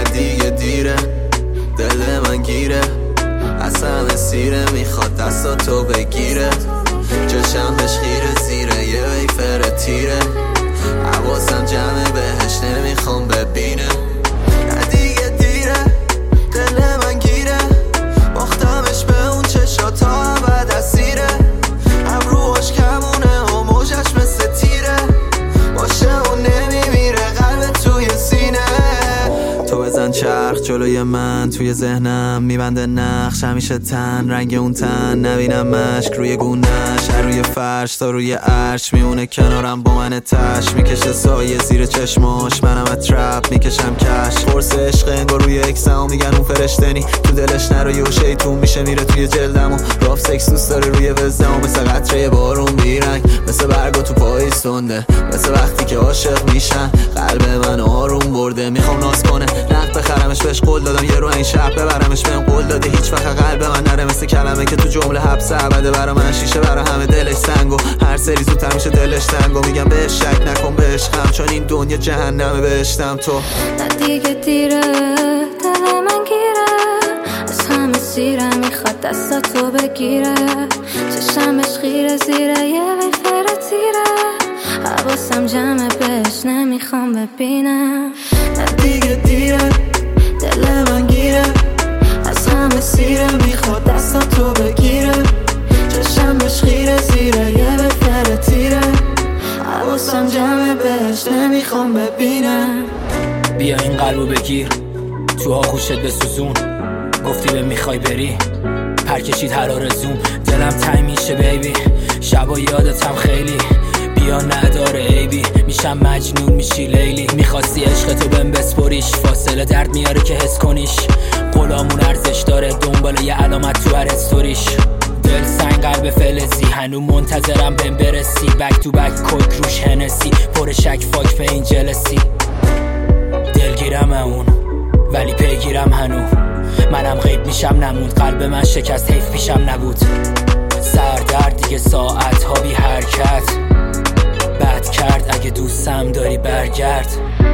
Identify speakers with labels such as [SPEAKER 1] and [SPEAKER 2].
[SPEAKER 1] دیگه دیره، دل من گیره، از همه سیره، میخواد دستاتو بگیره، چشمش خیره زیره، یه ویفر تیره، حواسم جمعه بهش نمیخوام ببینه. نه دیگه دیره، دل من گیره، باختمش به اون چشا تا ابد اسیره، ابروهاش کمونه و موجش مثل تیره، باشه و نمیمیره قلب توی سینه. تو بزن چرخ جلوی من، توی ذهنم میبنده نقش، همیشه تن رنگ اون تن، نبینم مشک روی گونهش، روی فرش تا روی عرش، میونه کنارم با من تش، میکشه سایه زیر چشماش، منم اطرف میکشم کش، قرص عشق انگار روی اکسمو، میگن اون فرشتنی تو دلش نروی و شیطون میشه میره توی جلدمو، راف سکس دوست داره روی وزدمو، مثل قطره بارون بیرنگ، مثل برگا تو پاییز سنده، مثل وقتی که عاشق میشن قلب من آروم برده، میخوام ناز کنه نقد بخرمش، بهش قول دادم یه رو این شب ببرمش، بهم قول داده هیچ وقت قلب من نره مثل کلمه که تو جمله حبس ابده، برا من شیشه برا همه دلش سنگو، هر سری زودتر میشه دلش تنگو، میگم بهش شک نکن به عشقم، چون این دنیا جهنمه بهشتم تو.
[SPEAKER 2] نه دیگه دیره، دل من گیره، از همه سیره، میخواد دستاتو بگیره، چشمش خیره زیره، یه ویفر تیره، حواسم جمعه بهش نمیخوام ببینم.
[SPEAKER 1] نه دیگه دیره، دل من گیره، از همه سیره، میخواد دستاتو بگیره، چشمش خیره زیره، یه ویفر تیره، حواسم جمعه بهش نمیخوام ببینم.
[SPEAKER 3] بیا این قلبو بگیر، تو آغوشت بسوزون، گفتی به میخوای بری، پرکشید هر آرزوم، دلم تنگ میشه بیبی، شبا یادتم خیلی، بیا نداره عیبی، میشم مجنون میشی لیلی، میخواستی عشقتو بهم بسپریش، فاصله درد میاره که حس کنیش، غلامون ارزش داره دنبال یه علامت تو هر استوریش، دل سنگ قلب فلزی، هنو منتظرم بهم برسی، بک تو بک کوک روش هنسی، پر شک فاک به این جلسی، دلگیرم اون ولی پیگیرم هنو، منم غیب میشم نموند، قلب من شکست حیف پیشم نبود، سردرد دیگه ساعت ها بی حرکت، بد کرد اگه دوستم داری برگرد.